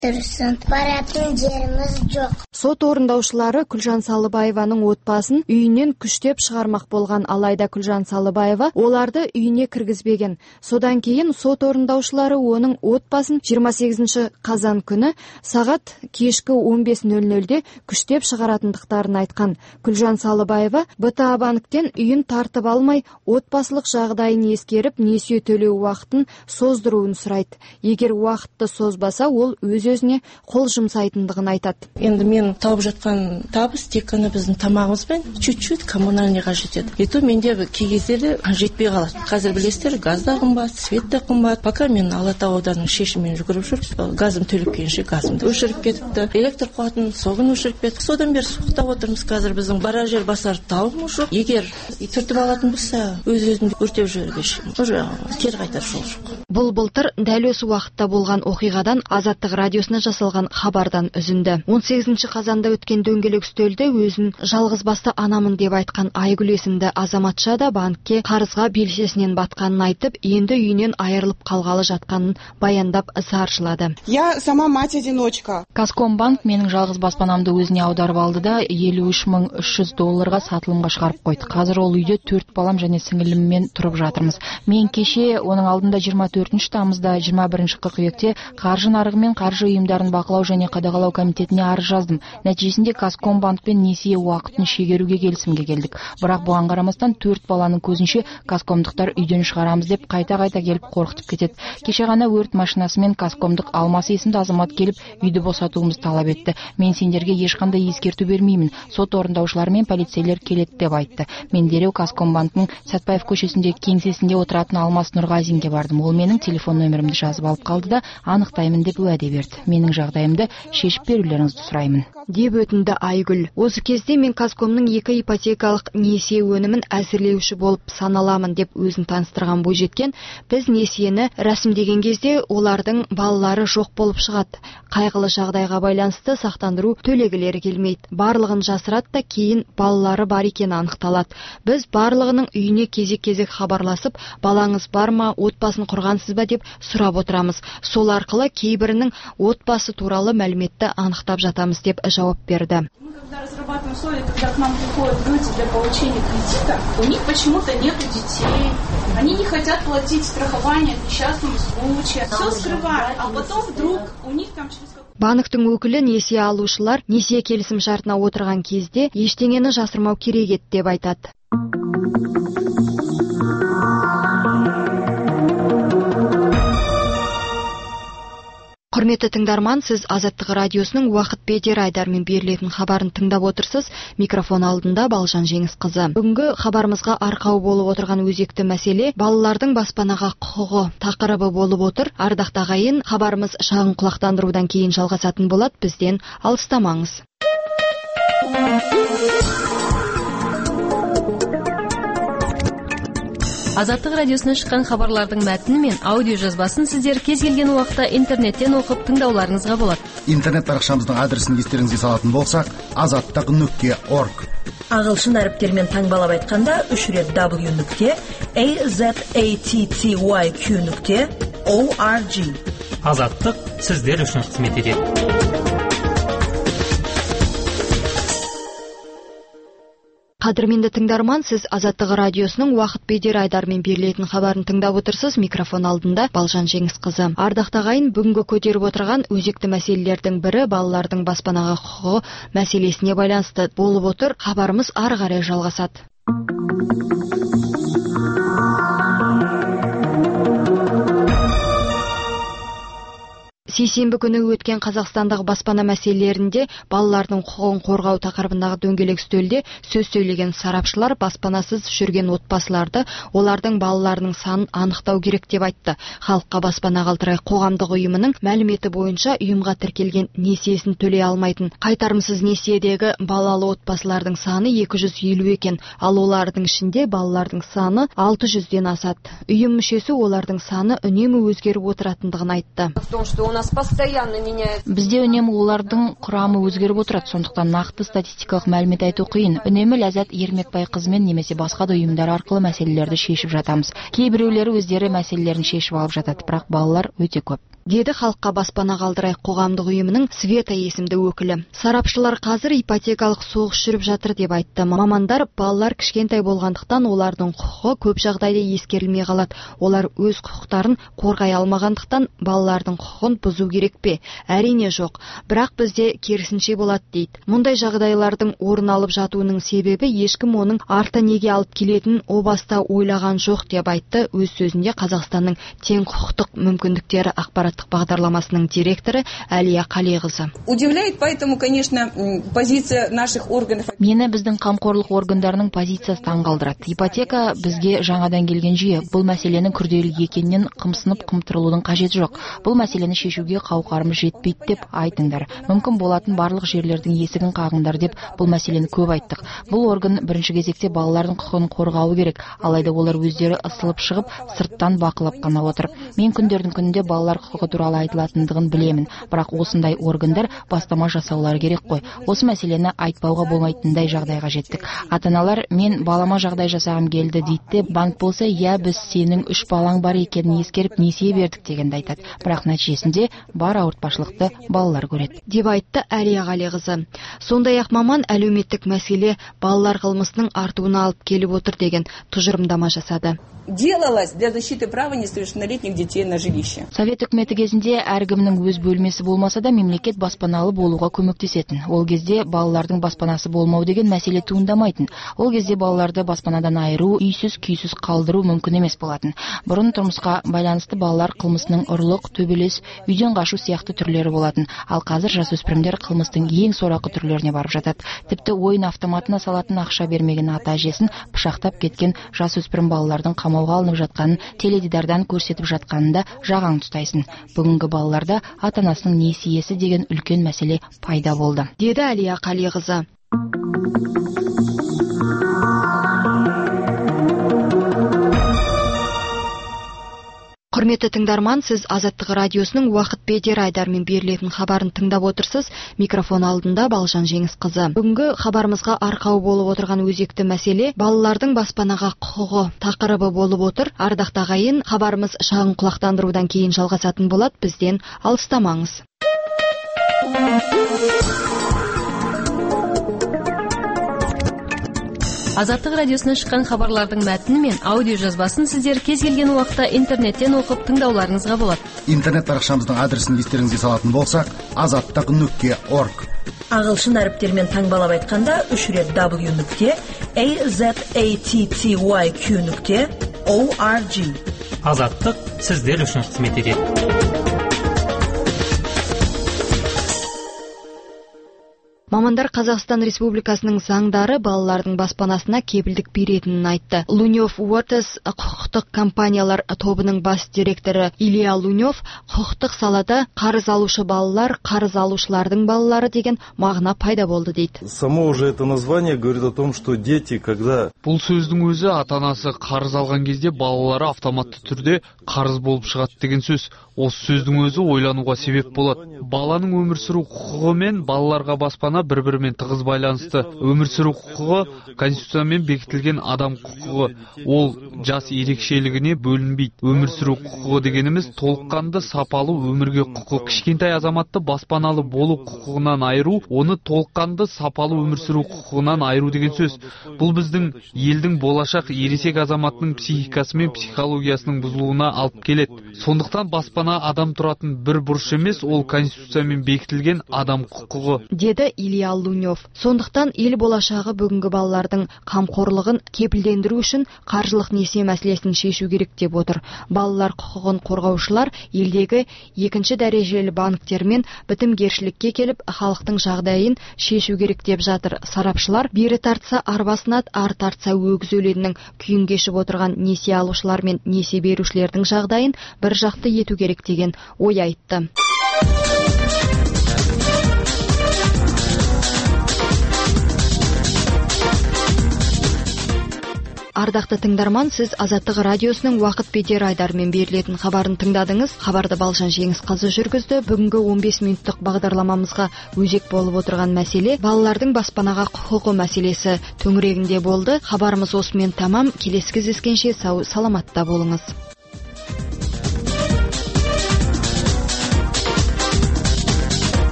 Дұрысын, баратын жеріміз жоқ. Сот орындаушылары Күлжан Салыбаеваның отбасын үйінен күштеп шығармақ болған, алайда Күлжан Салыбаева оларды үйіне кіргізбеген. Содан кейін сот орындаушылары оның отбасын 28 қазан күні сағат кешкі 15:00-де күштеп шығаратындықтарын айтқан. Күлжан Салыбаева БТА банктен үйін тартып алмай, отбасылық жағдайын ескеріп, несие төлеу уақытын создыруын сұрайды. Егер уақытты созбаса, ол өз-өзіне қол жұмсайтындығын айтады. Енді мен тауып жатқан табыс тек қана біздің тамағымызбен чуть-чуть коммунальныйға жетеді. И то менде кей кездері жетпей қалады. Қазір білесіздер, газ да қымбат, свет та қымбат. Пока мен Алатау ауданының шешімімен жүгіріп жүріп, газым төлеп келгенше газымды өшіріп кетіпті. Электр қуатын соғын өшіріп кетті. Содан бері суықтап отырмыз. Қазір біздің барар жер басар тауымыз жоқ. Егер түртіп алатын болса, өз-өзімді өртеп жібергеш. Уже кері қайтар жол жоқ. Бұл былтыр дәл осы уақытта болған оқиғадан Азаттық радиосына жасалған хабардан үзінді. 18 қазанда өткен дөңгелек үстелде өзін жалғыз басты анамын деп айтқан Айгүл есімді азаматша да банкке қарызға белшесінен батқанын айтып, енді үйінен айырылып қалғалы жатқанын баяндап заршылады. Я сама мать-одиночка. Казкомбанк менің жалғыз баспанамды өзіне аударып алды да $53,300 сатылымға шығарып қойды. Қазір ол үйде 4 балам және сіңіліммен тұрып жатырмыз. Мен кеше оның алдында 24 тамызда 21 қыркүйекте қаржы нарығы мен қаржы ұйымдарын бақылау және қадағалау комитетіне арыз жаздым. Нәтижесінде Казкомбанкпен несие уақытын шегеруге келісімге келдік. Бірақ бұған қарамастан 4 баланың көзінше Казкомдықтар үйден шығарамыз деп қайта-қайта келіп қорқытып кетеді. Кеше ғана өрт машинасымен Казкомдық Алмас есімді азамат келіп үйді босатуымызды талап етті. Мен сендерге ешқандай ескерту бермеймін. Сот орындаушылар мен полицейлер келеді деп айтты. Мен дереу Казкомбанктың Сәтпаев көшесінде кеңсесінде отыратын Алмас Нұрғазинге бардым. Ол менің телефон нөмірімді жазып алып қалды да анықтаймын деп уәде берді. Менің жағдайымды шешіп берулеріңізді сұраймын деп өтінді Айгүл. Осы кезде мен Казкомның 2 ипотекалық несие өнімін әзірлеуші болып саналамын деп өзін таныстырған бойжеткен, біз несиені рәсімдеген кезде олардың балалары жоқ болып шығады. Қайғылы жағдайға байланысты сақтандыру төлегілері келмейді. Барлығын жасырады да кейін балалары бар екені анықталады. Біз барлығының үйіне кезек-кезек хабарласып, балаңыз бар ма, отбасын құрғансыз ба деп сұрап отырамыз. Сол арқылы кейбірінің отбасы туралы мәліметті анықтап жатамыз деп жауап берді. Когда разрабатываем условия, когда к нам приходят люди для получения кредита, у них почему-то нет детей, они не хотят платить страхование от несчастного случая, все скрывают, а потом вдруг у них там через... Банктың өкілі несие алушылар несие келісім шартына отырған кезде ештеңені жасырмау керек еді деп айтады. Құрметті тыңдарман, сіз Азаттық радиосының уақыт бедер айдармен берілетін хабарын тыңдап отырсыз. Микрофон алдында Балжан Жеңісқызы. Бүгінгі хабарымызға арқау болып отырған өзекті мәселе балалардың баспанаға құқығы тақырыбы болып отыр. Ардақты ағайын, хабарымыз шағын құлақтандырудан кейін жалғасатын болады. Бізден алыстамаңыз. Азаттық радиосынан шыққан хабарлардың мәтіні мен аудио жазбасын сіздер кез келген уақытта интернеттен оқып тыңдауларыңызға болады. Интернет парақшамыздың адресін естеріңізге салатын болсақ, azattiq.org. Ағылшын әріптермен таңбалап айтқанда 3 рет w.azattiq.org. Азаттық сіздер үшін қызмет етеді. Қадірменді тыңдарман, сіз Азаттық радиосының уақыт бедер айдармен берілетін хабарын тыңдап отырсыз. Микрофон алдында Балжан Жеңісқызы. Ардақты ағайын, бүгінгі көтеріп отырған өзекті мәселелердің бірі балалардың баспанаға құқығы мәселесіне байланысты болып отыр. Хабарымыз ары қарай жалғасады. Сейсенбі күні өткен қазақстандық баспана мәселелерінде балалардың құқығын қорғау тақырыбындағы дөңгелек үстелде сөз сөйлеген сарапшылар баспанасыз жүрген отбасыларды, олардың балаларының санын анықтау керек деп айтты. Халыққа баспана қалдырай қоғамдық ұйымының мәліметі бойынша ұйымға тіркелген несиесін төлей алмайтын қайтарымсыз несиедегі балалы отбасылардың саны 250 екен, ал олардың ішінде балалардың саны 600-ден асады. Ұйым мүшесі олардың саны үнемі өзгеріп отыратындығын айтты. Бізде үнемі олардың құрамы өзгеріп отырады, сондықтан нақты статистикалық мәлімет айту қиын. Үнемі Ләззат Ермекбай қызымен немесе басқа да ұйымдар арқылы мәселелерді шешіп жатамыз. Кейбіреулері өздері мәселелерін шешіп алып жатады, бірақ балалар өте көп. деді халыққа баспана қалдырайық қоғамдық ұйымының Света есімді өкілі. Сарапшылар қазір ипотекалық соғыс жүріп жатыр деп айтты. Мамандар балалар кішкентай болғандықтан олардың құқығы көп жағдайда ескерілмей қалады. Олар өз құқықтарын қорғай алмағандықтан балалардың құқығын бұзу керек пе? Әрине жоқ. Бірақ бізде керісінше болады дейді. Мұндай жағдайлардың орын алып жатуының себебі ешкім оның арты неге алып келетінін о баста ойлаған жоқ деп айтты өз сөзінде Қазақстанның тең құқықтық мүмкіндіктері ақпараттық бағдарламасының директоры Әлия Қалиқызы. Удивляет поэтому, конечно, позиция наших органов. Мені біздің қамқорлық органдарының позициясы таңғалдырады. Ипотека бізге жаңадан келген жүйе. Бұл мәселенің күрделі екенінен қымсынып қымтырылудың қажеті жоқ. Бұл мәселені шешуге қауқарымыз жетпейді деп айтыңдар. Мүмкін болатын барлық жерлердің есігін қағыңдар деп бұл мәселені көп айттық. Бұл орган бірінші кезекте балалардың құқығын қорғауы керек. Алайда олар өздері ысылып шығып, сырттан бақылап қана отыр. Мен күндердің күнінде балалар құқығы туралы айтылатындығын білемін, бірақ осындай органдар бастама жасаулары керек қой. Осы мәселені айтпауға болмайтындай жағдайға жеттік. Ата-аналар мен балама жағдай жасағым келді дейді, банк болса, я біз сенің 3 балаң бар екенін ескеріп несие бердік дегенді айтады. Бірақ нәтижесінде бар ауыртпашылықты балалар көреді деп айтты Әлия Қалиқызы. Сондай-ақ маман әлеуметтік мәселе балалар қылмысының артуына алып келіп отыр деген тұжырымдама жасады. Делалось для защиты права несовершеннолетних детей на жилище. Совет үкіметі кезінде әркімнің өз бөлмесі болмаса да мемлекет баспаналы болуға көмектесетін. Ол кезде балалардың баспанасы болмау деген мәселе туындамайтын. Ол кезде балаларды баспанадан айыру, үйсіз күйсіз қалдыру мүмкін емес болатын. Бұрын тұрмысқа байланысты балалар қылмысының ұрлық, төбелес, үйден қашу сияқты түрлері болатын. Ал қазір жасөспірімдер қылмыстың ең сорақы түрлеріне барып жатады. Тіпті ойын автоматына салатын ақша бермеген ата-әжесін пышақтап кеткен жасөспірім балалардың қамауға алынып жатқанын теледидардан көрсетіп жатқанында жағаң тұстайсың. Бүгінгі балаларда ата-анасының несиесі деген үлкен мәселе пайда болды, деді Әлия Қалиқызы. Құрметті тыңдарман, сіз Азаттық радиосының уақыт бедер айдармен берілетін хабарын тыңдап отырсыз. Микрофон алдында Балжан Жеңісқызы. Бүгінгі хабарымызға арқау болып отырған өзекті мәселе балалардың баспанаға құқығы тақырыбы болып отыр. Ардақты ағайын, хабарымыз шағын құлақтандырудан кейін жалғасатын болады. Бізден алыстамаңыз. Азаттық радиосынан шыққан хабарлардың мәтіні мен аудио жазбасын сіздер кез келген уақытта интернеттен оқып тыңдауларыңызға болады. Интернет парақшамыздың адресін естеріңізге салатын болсақ, azattik.org. Ағылшын әріптермен таңбалап айтқанда 3 рет w.azattyq.org. Азаттық сіздер үшін қызмет етеді. Мамандар Қазақстан Республикасының заңдары балалардың баспанасына кепілдік беретінін айтты. Лунев Уотес құқықтық компаниялар тобының бас директоры Илья Лунев құқықтық салада қарыз алушы балалар, қарыз алушылардың балалары деген мағына пайда болды дейді. Само уже это название говорит о том, что дети, когда... Бұл сөздің өзі ата-анасы қарыз алған кезде балалары автоматты түрде қарыз болып шығады деген сөз. Осы сөздің өзі ойлануға себеп болады. Баланың өмір сүру құқығы мен балаларға баспана бір-бірімен тығыз байланысты. Өмір сүру құқығы Конституциямен бекітілген адам құқығы. Ол жас ерекшелігіне бөлінбейді. Өмір сүру құқығы дегеніміз толыққанды сапалы өмірге құқық. Кішкентай азаматты баспаналы болу құқығынан айыру, оны толыққанды сапалы өмір сүру құқығынан айыру деген сөз. Бұл біздің елдің болашақ ересек азаматының психикасы мен психологиясының бұзылуына алып келеді. Сондықтан баспана адам тұратын бір бұрыш емес, ол Конституциямен бекітілген адам құқығы, деді Илья Лунев. Сондықтан ел болашағы бүгінгі балалардың қамқорлығын кепілдендіру үшін қаржылық несие мәселесін шешу керек деп отыр. Балалар құқығын қорғаушылар елдегі екінші дәрежелі банктермен бітімгершілікке келіп, халықтың жағдайын шешу керек деп жатыр. Сарапшылар бері тартса арба сынады, ар тартса өгіз өледінің күйін кешіп отырған несие алушылар мен несие берушілердің жағдайын бір жақты ету керек деген ой айтты. Ардақты тыңдарман, сіз Азаттық радиосының уақыт бедер айдармен берілетін хабарын тыңдадыңыз. Хабарды Балжан Жеңісқызы жүргізді. Бүгінгі 15 минуттық бағдарламамызға өзек болып отырған мәселе балалардың баспанаға құқығы мәселесі төңірегінде болды. Хабарымыз осымен тамам. Келесі кездескенше сау саламатта болыңыз.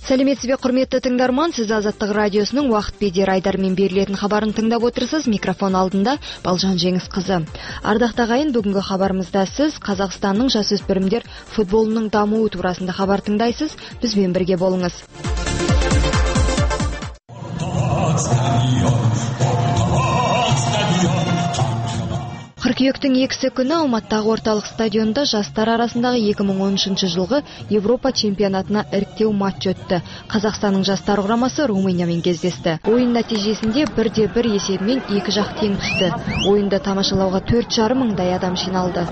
Сәлеметсіз бе, құрметті тыңдарман, сіз Азаттық радиосының уақыт бедер айдармен берілетін хабарын тыңдап отырсыз. Микрофон алдында Балжан Жеңіс қызы. Ардақтағы ағайын, бүгінгі хабарымызда сіз Қазақстанның жасөспірімдер футболының дамуы турасында хабар тыңдайсыз. Бізбен бірге болыңыз. Қыркүйектің 2 күні Алматыдағы орталық стадионда жастар арасындағы 2013 жылғы Европа чемпионатына іріктеу матч өтті. Қазақстанның жастар құрамасы Румыниямен кездесті. Ойын нәтижесінде 1-1 есебімен екі жақ тең түсті. Ойынды тамашалауға 4,5 мыңдай адам жиналды.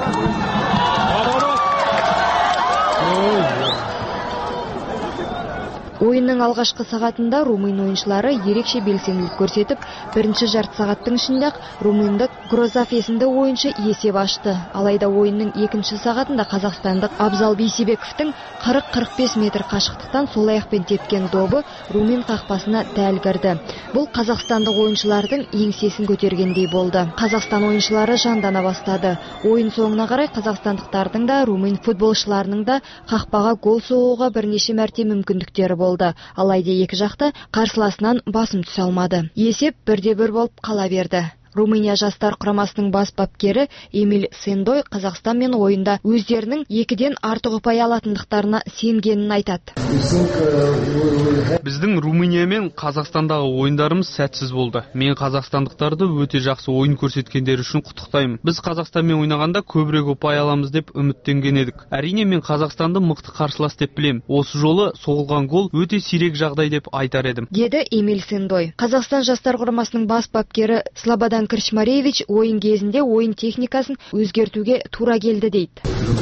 Ойынның алғашқы сағатында румын ойыншылары ерекше белсенділік көрсетіп, бірінші жарты сағаттың ішінде румындық Грозаф есімді ойыншы есеп ашты. Алайда ойынның екінші сағатында қазақстандық Абзал Бейсебековтің 40-45 метр қашықтықтан сол аяқпен тепкен добы румын қақпасына дәл кірді. Бұл қазақстандық ойыншылардың еңсесін көтергендей болды. Қазақстан ойыншылары жандана бастады. Ойын соңына қарай қазақстандықтардың да, румын футболшыларының да қақпаға гол соғуға бірнеше мәрте мүмкіндіктері болды. Алайда екі жақта қарсыласынан басым түсе алмады. Есеп 1-1 болып қала берді. Румыния жастар құрамасының бас бапкері Эмиль Сендой Қазақстанмен ойында өздерінің 2-ден артық ұпай алатындықтарына сенгенін айтады. Біздің Румыния мен Қазақстандағы ойындарымыз сәтсіз болды. Мен қазақстандықтарды өте жақсы ойын көрсеткендері үшін құттықтаймын. Біз Қазақстанмен ойнағанда көбірек ұпай аламыз деп үміттенген едік. Әрине мен Қазақстанды мықты қарсылас деп білем. Осы жолы соғылған гол өте сирек жағдай деп айтар едім, деді Эмиль Сендой. Қазақстан жастар құрамасының бас бапкері Слободан Крчмаревич ойын кезінде ойын техникасын өзгертуге тура келді дейді.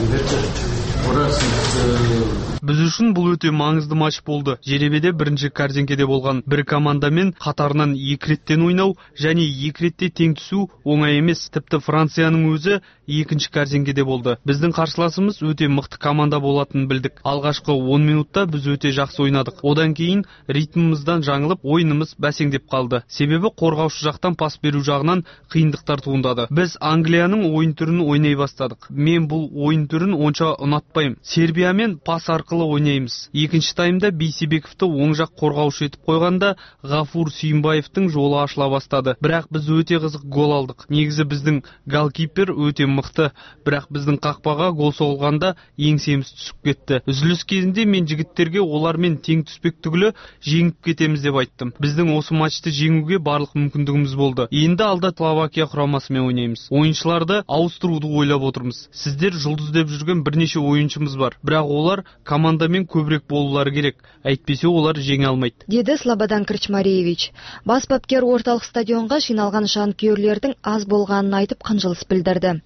Біз үшін бұл өте маңызды матч болды. Жеребеде бірінші кәрзеңкеде болған бір командамен қатарынан 2 реттен ойнау және 2 ретте тең түсу оңай емес. Тіпті Францияның өзі екінші кәрзеңкеде болды. Біздің қарсыласымыз өте мықты команда болатынын білдік. Алғашқы 10 минутта біз өте жақсы ойнадық. Одан кейін ритміміздан жаңылып, ойынымыз бәсеңдеп қалды. Себебі қорғаушы жақтан пас беру жағынан қиындықтар туындады. Біз Англияның ойын түрін ойнай бастадық. Мен бұл ойын түрін онша ұнатпаймын. Сербиямен пас арқылы ойнаймыз. Екінші таймда Бейсебековті оң жақ қорғаушы етіп қойғанда Ғафур Сүйімбаевтың жолы ашыла бастады. Бірақ біз өте қызық гол алдық. Негізі біздің голкипер өте мықты, бірақ біздің қақпаға гол соғылғанда еңсеміз түсіп кетті. Үзіліс кезінде мен жігіттерге олармен тең түспек түгілі жеңіп кетеміз деп айттым. Біздің осы матчты жеңуге барлық мүмкіндігіміз болды. Енді алда Словакия құрамасымен ойнаймыз. Ойыншыларды ауыстыруды ойлап отырмыз. Сіздер жұлдыз деп жүрген бірнеше ойыншымыз бар, бірақ олар командамен көбірек болулары керек. Әйтпесе олар жеңе алмайды, деді Слободан Крчмаревич. Бас бапкер орталық стадионға жиналған жанкүйерлердің аз болғанын айтып қынжылыс білдірді.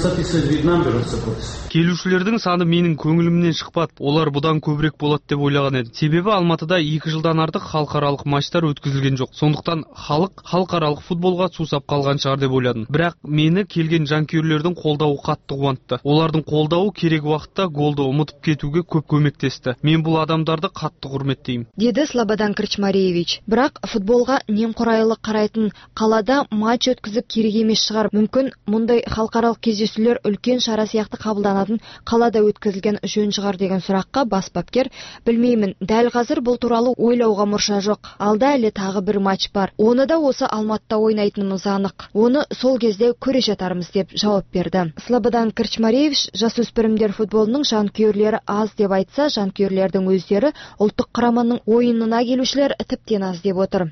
Келушілердің саны менің көңілімнен шықпады. Олар бұдан көбірек болады деп ойлаған еді. Себебі Алматыда 2 жылдан артық халықаралық матчтар өткізілген жоқ. Сондықтан халық халықаралық футболға сусап қалған шығар деп ойладым. Бірақ мені келген жанкүйерлердің қолдауы қатты қуантты. Олардың қолдауы керек уақытта голды ұмытып кетуге көп көмектесті. Мен бұл адамдарды қатты құрметтеймін, деді Слободан Крчмаревич. Бірақ футболға немқұрайлы қарайтын қалада матч өткізіп керек емес шығар. Мүмкін мұндай халықаралық кездесулер үлкен шара сияқты қабылданатын қалада өткізілген жөн шығар деген сұраққа бас бапкер білмеймін. Дәл қазір бұл туралы ойлауға мұрша жоқ. Алда әлі тағы бір матч бар. Оны да осы Алматыда ойнайтынымыз анық. Оны сол кезде көре жатармыз деп жауап берді. Слободан Крчмаревич жасөспірімдер футболының жанкүйерлері аз деп айтса, жанкүйерлердің өздері ұлттық құраманың ойынына келушілер тіптен аз деп отыр.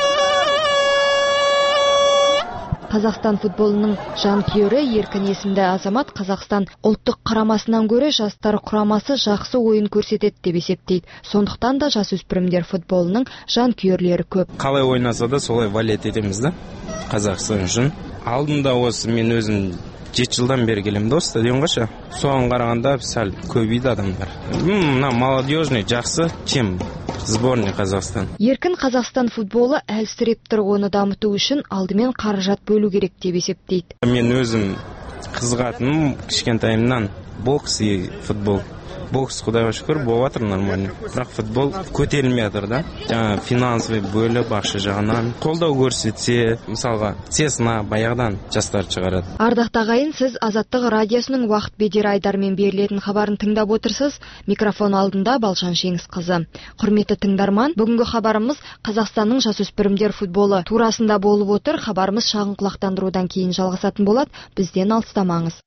Қазақстан футболының жанкүйері Еркін есімді азамат Қазақстан ұлттық құрамасынан гөрі жастар құрамасы жақсы ойын көрсетеді деп есептейді. Сондықтан да жасөспірімдер футболының жанкүйерлері көп. Қалай ойнаса да солай валет етеміз да Қазақстан үшін. Алдында осы мен өзім 7 жылдан бері келемін да стадионға ше. Соған қарағанда сәл көбейді адамдар. Мына молодежный жақсы, чем сборный Қазақстан. Еркін Қазақстан футболы әлсіреп тұр, оны дамыту үшін алдымен қаражат бөлу керек деп есептейді. Мен өзім қызығатыным кішкентайымнан бокс и футбол. Бокс, құдайға шүкір, болып жатыр нормально. Бірақ футбол көтерілмей жатыр да. Жаңа финансовый бөліп, ақша жағынан қолдау көрсетсе, мысалға, Цесна баяғыдан жастар шығарады. Ардақты ағайын, сіз Азаттық радиосының уақыт бедері айдармен берілетін хабарын тыңдап отырсыз. Микрофон алдында Балжан Жеңісқызы. Құрметті тыңдарман, бүгінгі хабарымыз Қазақстанның жасөспірімдер футболы турасында болып отыр. Хабарымыз шағын құлақтандырудан кейін жалғасатын болады. Бізден алыстамаңыз.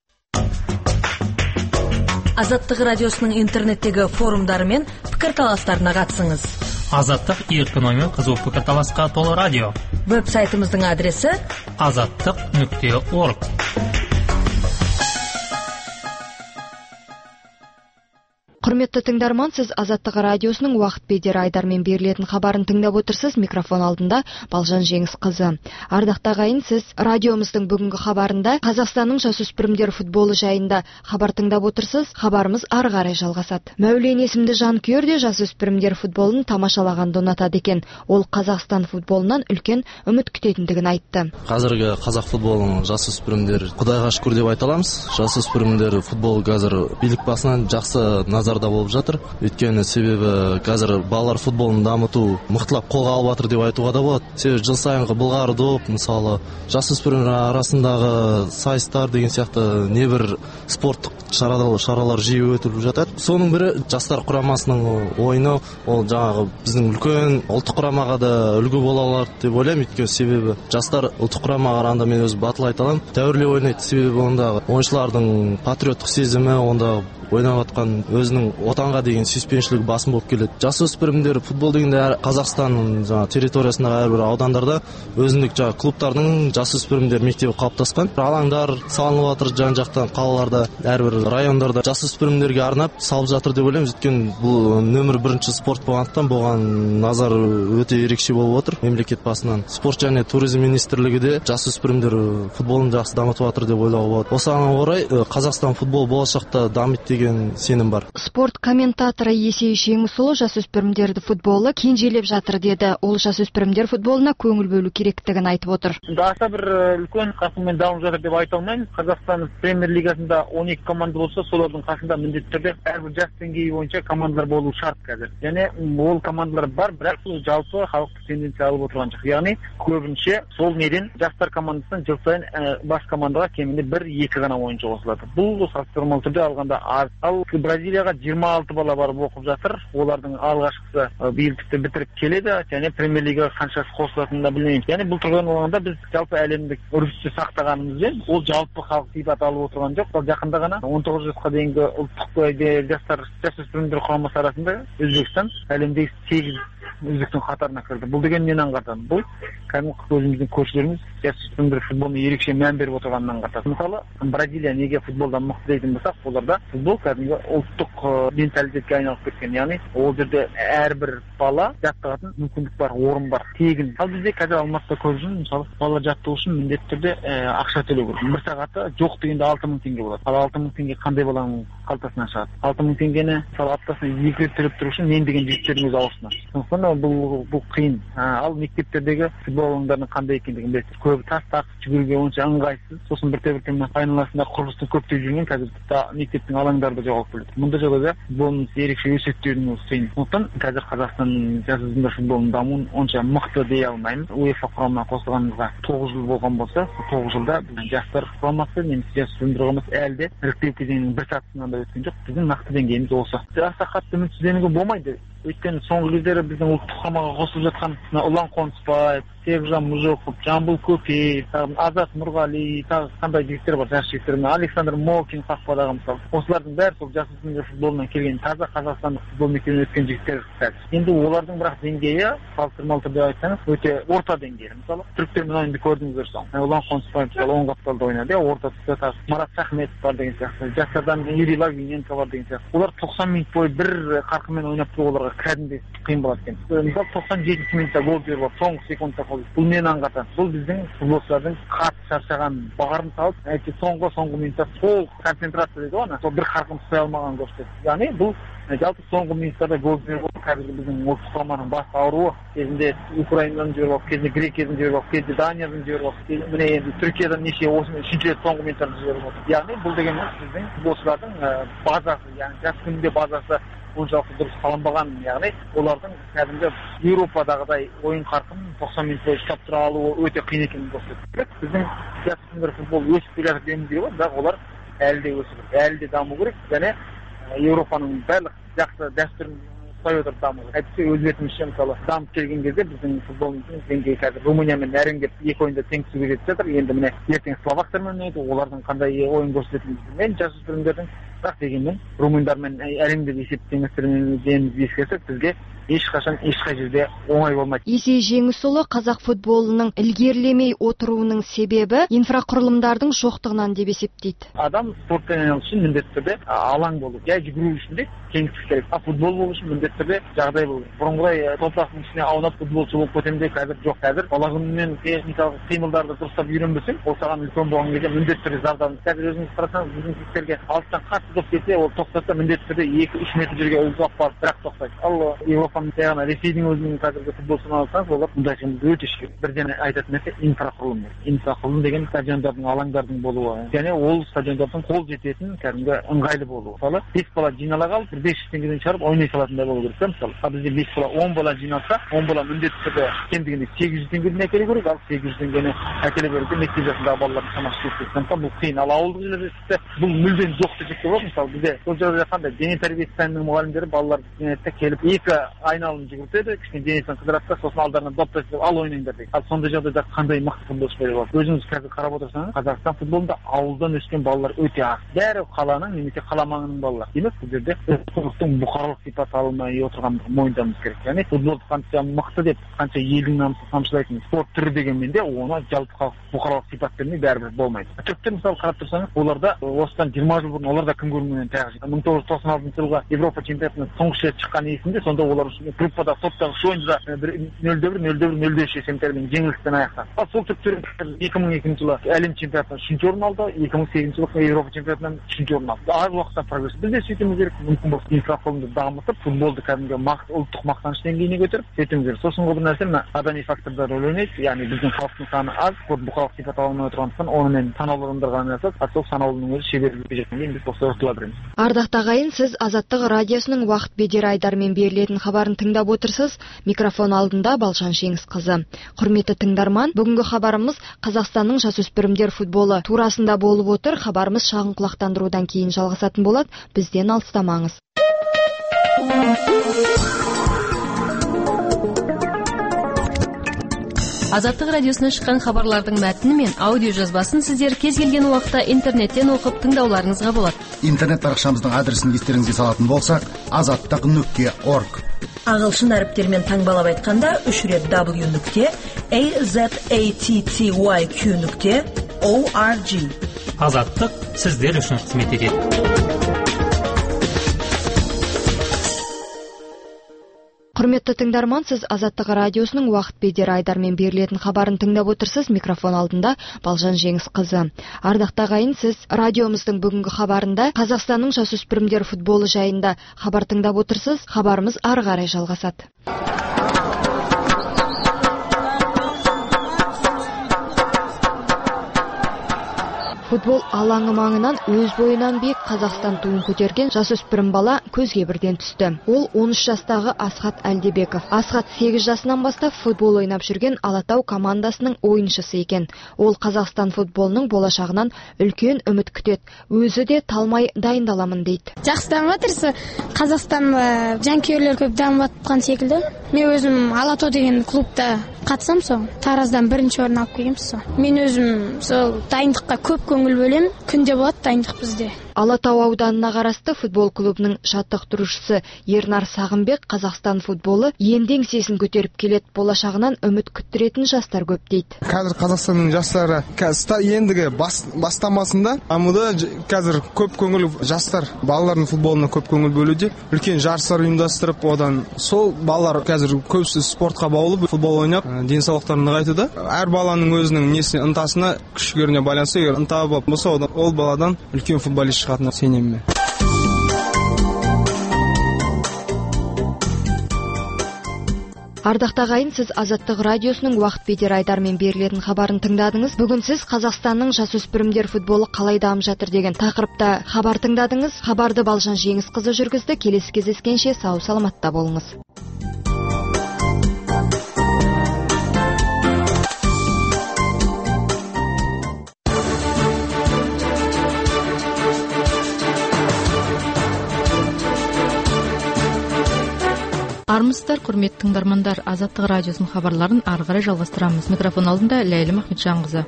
Азаттық радиосының интернеттегі форумдары мен пікірталастарына қатысыңыз. Азаттық еркін оймен қызу пікірталасқа толы радио. Веб-сайтымыздың адресі azаттық.org. Құрметті тыңдарман, сіз Азаттық радиосының уақыт бедері айдармен берілетін хабарын тыңдап отырсыз. Микрофон алдында Балжан Жеңісқызы. Ардақты ағайын, сіз радиомыздың бүгінгі хабарында Қазақстанның жасөспірімдер футболы жайында хабар тыңдап отырсыз. Хабарымыз ары қарай жалғасады. Мәулен есімді жанкүйер де жасөспірімдер футболын тамашалағанды ұнатады екен. Ол Қазақстан футболынан үлкен үміт күтетіндігін айтты. Қазіргі қазақ футболының жасөспірімдер құдайға шүкір деп айта аламыз. Жасөспірімдер футбол қазір билік басынан жақсы назарда болып жатыр. Өйткені себебі қазір балалар футболын дамыту мықтылап қолға алып жатыр деп айтуға да болады. Себебі жыл сайынғы былғары доп, мысалы жасөспірімдер арасындағы сайыстар деген сияқты небір спорттық шаралар жиі өтіп жатады. Соның бірі жастар құрамасының ойыны, ол жаңағы біздің үлкен ұлттық құрамаға да үлгі бола алады деп ойлаймын. Өйткені себебі жастар ұлттық құрамаға қарағанда мен өз батыл айта аламын, тәуірлеп ойнайды. Себебі ондағы ойыншылардың патриоттық сезімі, онда ойнап жатқан өзінің отанға деген сүйіспеншілігі басым болып келеді. Жасөспірімдер футбол дегенде Қазақстанның территориясындағы әрбір аудандарда өзіндік клубтардың жасөспірімдер мектебі қалыптасқан. Алаңдар салынып жатыр жан-жақтан, қалаларда, әрбір райондарда жасөспірімдерге арнап салып жатыр деп ойлаймын. Өйткені бұл нөмір 1 спорт болғандықтан бұған назар өте ерекше болып отыр мемлекет басынан. Спорт және туризм министрлігі де жасөспірімдер футболын жақсы дамытып жатыр деп ойлауға болады. Осыған орай Қазақстан футбол болашақта дамиды деген сенім бар. Спорт комментаторы Есей Жеңісұлы жасөспірімдерді футболы кенжелеп жатыр деді. Ол жасөспірімдер футболына көңіл бөлу керектігін айтып отыр. Аса бір үлкен қарқынмен дамып жатыр деп айта алмаймын. Қазақстан премьер лигасында 12 команда болса, солардың қасында міндетті түрде әрбір жас деңгейі бойынша командалар болу шарт қазір. Және ол командалар бар, бірақ бұл жалпы халықтық тенденция алып отырған жоқ. Яғни көбінше сол неден жастар командасынан жыл сайын бас командаға кемінде 1-2 ғана ойыншы қосылады. Бұл салыстырмалы түрде алғанда аз. Ал Бразилияға 26 бала барып оқып жатыр. Олардың алғашқысы биыл тіпті бітіріп келеді, және премьер лигаға қаншасы қосылатынын да білмейміз. Яғни бұл тұрғыдан алғанда біз жалпы әлемдік үрдісті сақтағанымызбен ол жалпы халық сипат алып отырған жоқ. Ал жақында ғана 19 жасқа дейінгі ұлттық жастар жасөспірімдер құрамасы арасында Өзбекстан әлемдегі 8 үздіктің қатарына кірді. Бұл деген нені аңғартады? Бұл кәдімгі өзіміздің көршілеріміз жасөспірімдер футболына ерекше мән беріп отырғанын аңғартады. Мысалы, Бразилия неге футболдан мықты дейтін болсақ, оларда футбол кәдімгі ұлттық менталитетке айналып кеткен. Яғни ол жерде әрбір бала жаттығатын мүмкіндік бар, орын бар, тегін. Ал бізде қазір Алматыда көп жүрмін, мысалы, бала жаттығу үшін міндетті түрде ақша төлеу керек. Бір сағаты жоқ дегенде 6000 теңге болады. Ал 6000 теңге қандай баланың қалтасынан шығады? 6000 теңгені мысалы аптасына 2 рет төлеп тұру үшін мен деген жігіттердің өз аузына. Сондықтан бұл қиын. Ал мектептердегі футбол алаңдарының қандай екендігін білесіз. Көбі тас-тақ жүгіруге онша ыңғайсыз. Сосын бірте-бірте айналасында құрылыстың көптеп жүрген қазір мектептің алаңдары да жоғалып келеді. Мұндай жағдайда футболын ерекше өсектеудің қиын. Сондықтан қазір Қазақстан жасөспірімдер футболының дамуын онша мықты дей алмаймын. УЕФА құрамына қосылғанымызға 9 жыл болған болса, 9 жылда жастар құрамасы немесе жасөспірімдер құрамасы әлі де іріктеу кезеңінің бір сатысынан да өткен жоқ. Біздің нақты деңгейіміз осы. Аса қатты үмітсізденуге болмайды. Өйткені соңғы кездері біздің ұлттық құрамаға қосылып жатқан Ұлан Қонысбаев, Серікжан Мұжықов, Жамбыл Көпей, Азат Нұрғали, тағы қандай жігіттер бар, жас жігіттер, Александр Молкин қақпадағы мысалы. Осылардың бәрі сол жасөспірімдер футболынан келген таза қазақстандық футбол мектебінен өткен жігіттер қазір. Енді олардың бірақ деңгейі салыстырмалы түрде айтсаңыз өте орта деңгейі. Мысалы, түріктермен ойынды көрдіңіздер соң. Ұлан Қонысбаев оң қапталда ойнады, орта тұста тағы Марат Шахметов бар деген сияқты. Жастардан Юрий Лавиненко бар деген сияқты. Олар 90 минут бойы бір қарқынмен ойнап тұру оларға кәдімгідей қиын болады екен. Мысалы 97 минутта гол беріп алып, соңғы секундта инфрақұрылым. Бұл мен аңғартам. Бұл біздің футболшылардың қатты шаршаған барын салып, соңғы минутта сол концентрация дейді ғой, сол бір қарқын ұстай алмаған көрсетеді. Яғни бұл жалпы соңғы минуттарда гол беріп қазіргі біздің ұлттық құраманың басты ауруы. Кезінде Украинадан жіберіп алып, кезінде Грекиядан жіберіп алып, кезінде Даниядан жіберіп алып, міне енді Түркиядан неше осымен үшінші рет соңғы минуттарда жіберіп алып. Яғни бұл дегеніміз біздің футболшылардың базасы, яғни жас күнінде базасы оншалықты дұрыс қаланбаған, яғни олардың кәдімгі Еуропадағыдай ойын қарқын 90 минут бойы ұстап тұра алуы өте қиын екенін көрсетеді. Біздің жас күндер футбол өсіп келе жатыр дейміз керек, бірақ олар әлі де өсіп, әлі де даму керек, және Еуропаның барлық жақсы дәстүрін ұстай отырып даму. Әйтпесе өз бетімізше мысалы дамып келген кезде біздің футболымыздың деңгейі қазір Румыниямен әреңдеп екі ойында тең түсуге жетіп жатыр. Енді міне ертең словактармен ойнайды, олардың қандай ойын көрсететінін білмеймін, жасөспірімдердің. Бірақ дегенмен румындармен әреңдеп есеп теңестіргенімізді ескерсек, бізге ешқашан ешқай жерде оңай болмайды. Есей Жеңісұлы қазақ футболының ілгерілемей отыруының себебі инфрақұрылымдардың жоқтығынан деп есептейді. Адам спортпен айналысу үшін міндетті түрде алаң болу. Я жүгіру үшін де кеңістік керек. Футбол болу үшін міндетті түрде жағдай болу. Бұрынғыдай топырақтың ішіне аунап футболшы болып кетемін де қазір жоқ. Қазір бала күнінен техникалық қимылдарды дұрыстап үйренбесең, ол саған үлкен болған кезде міндетті түрде зардабын. Қазір өзіңіз қарасаңыз біздің кісілерге алыстан қатты доп келсе, ол тоқтатса міндетті түрде 2-3 метр жерге ұзап барып бірақ тоқтайды. Ал Европаның яғни Ресейдің өзінің қазіргі футболшыны алсаңыз, олар мұндай жұмысты өте шектеу. Бірден айтатын нәрсе инфрақұрылым. Инфрақұрылым деген стадиондардың, алаңдардың болуы, және ол стадиондардың қол жететін кәдімгі ыңғайлы болуы. Мысалы, 5 бала жинала қалып, 500 теңгеден шығарып ойнай салатындай болу керек. Мысалы, бізде 5 бала, 10 бала жиналса, 10 бала міндетті түрде кем дегенде 800 теңгеден әкелу керек, ал 800 теңгені әкеле беруге мектеп жасындағы балалардың шамасы жетпейді. Бұл қиын. Ал ауылдық жерлерде бұл мүлдем жоқ десек болады. Мысалы, бізде сол жерде қандай дене тәрбиесі пәнінің мұғалімдері балаларды келіп екі айналым жүгіртеді, кішкене денесін қыдырады да, сосын алдарынан доп тастап ал ойнаңдар дейді. Ал сондай жағдайда қандай мықты футболшылар болады. Өзіңіз қазір қарап отырсаңыз, Қазақстан футболында ауылдан өскен балалар өте аз. Бәрі қаланың немесе қала маңының балалары. Демек бұл жерде спорттың бұқаралық сипат алмай отырғандығын мойындауымыз керек. Яғни футболды қанша мықты деп, қанша елдің намысын қамшылайтын спорт түрі дегенмен де оны жалпы бұқаралық сипат бермей бәрібір болмайды. Түріктер мысалы қарап тұрсаңыз, оларда осыдан 20 жыл бұрын оларда кім көрмеген тағы 1996 жылғы Европа чемпионатына тұңғыш рет шыққан есімде, сонда олар группада топтағы ойында 0-0 есебімен жеңіліспен аяқтады. Ал сол түріктер 2002 жылы әлем чемпионатынан 3-ші орын алды, 2008 жылы Европа чемпионатынан 3-ші орын алды. Аз уақытта прогресс. Біз де сөйтуіміз керек, мүмкін болса инфрақұрылымды дамытып, футболды кәдімгі ұлттық мақтаныш деңгейіне көтеріп сөйтуіміз керек. Сосын бір нәрсе мына адами факторда рөл ойнайды, яғни біздің халықтың саны аз, спорт бұқаралық сипат алмай отырғандықтан онымен санаулы адамдар ғана айналысады, ал сол санаулының өзі шеберлікке жеткенге біз осы ұртыла береміз. Ардақта ағайын, сіз Азаттық радиосының уақыт бедері айдармен берілетін хабарын тыңдап отырсыз. Микрофон алдында Балжан Жеңісқызы. Құрметті тыңдарман, бүгінгі хабарымыз Қазақстанның жасөспірімдер футболы турасында болып отыр. Хабарымыз шағын құлақтандырудан кейін жалғасатын болады. Бізден алыстамаңыз. Азаттық радиосынан шыққан хабарлардың мәтіні мен аудио жазбасын сіздер кез келген уақытта интернеттен оқып тыңдауларыңызға болады. Интернет парақшамыздың адресін естеріңізге салатын болсақ, azаттық.org. Ағылшын әріптермен таңбалап айтқанда 3 рет w.azattyq.org. Азаттық сіздер үшін қызмет етеді. Құрметті тыңдарман, сіз Азаттық радиосының уақыт бедері айдармен берілетін хабарын тыңдап отырсыз. Микрофон алдында Балжан Жеңісқызы. Ардақты ағайын, сіз радиомыздың бүгінгі хабарында Қазақстанның жасөспірімдер футболы жайында хабар тыңдап отырсыз. Хабарымыз ары қарай жалғасады. Футбол алаңы маңынан өз бойынан биік Қазақстан туын көтерген жасөспірім бала көзге бірден түсті. Ол 13 жастағы Асхат Әлдебеков. Асхат 8 жасынан бастап футбол ойнап жүрген Алатау командасының ойыншысы екен. Ол Қазақстан футболының болашағынан үлкен үміт күтеді. Өзі де талмай дайындаламын дейді. Жақсы дамып жатыр. Қазақстанда жанкүйерлер көп дамып жатқан секілді. Мен өзім Алатау деген клубта қатысам, сол Тараздан бірінші орын алып келгенмін. Мен өзім сол дайындыққа көп көңіл бөлем. Күнде болады дайындық бізде. Алатау ауданына қарасты футбол клубының жаттықтырушысы Ернар Сағынбек Қазақстан футболы енді еңсесін көтеріп келет, болашағынан үміт күттіретін жастар көп дейді. Қазір Қазақстанның жастары ендігі бастамасында амуда қазір көп көңіл жастар балалардың футболына көп көңіл бөлуде. Үлкен жарыстар ұйымдастырып, одан сол балалар қазір көбісі спортқа баулып, футбол ойнап, денсаулықтарын нығайтуда. Әр баланың өзінің несіне, ынтасына, күш-жігеріне байланысты, егер ынта болса, ол баладан үлкен футболист шығатынына сенемін. Ардақты ағайын, сіз Азаттық радиосының уақыт бедер айдармен берілетін хабарын тыңдадыңыз. Бүгін сіз Қазақстанның жасөспірімдер футболы қалай дамып жатыр деген тақырыпта хабар тыңдадыңыз. Хабарды Балжан Жеңісқызы жүргізді. Келесі кездескенше сау саламатта болыңыз. Армысыздар, құрметті тыңдармандар. Азаттық радиосының хабарларын ары қарай жалғастырамыз. Микрофон алдында Ләйлім Ахметжанқызы.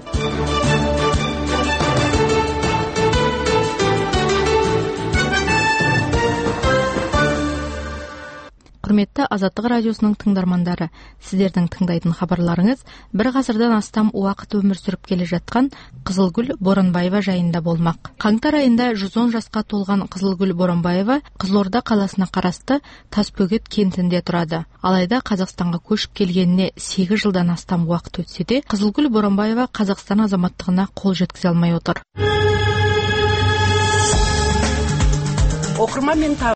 Құрметті Азаттық радиосының тыңдармандары, сіздердің тыңдайтын хабарларыңыз бір ғасырдан астам уақыт өмір сүріп келе жатқан Қызылгүл Боранбаева жайында болмақ. Қаңтар айында 110 жасқа толған Қызылгүл Боранбаева Қызылорда қаласына қарасты Тасбөгет кентінде тұрады. Алайда Қазақстанға көшіп келгеніне 8 жылдан астам уақыт өтсе де, Қызылгүл Боранбаева Қазақстан азаматтығына қол жеткізе алмай отыр. Оқырман мен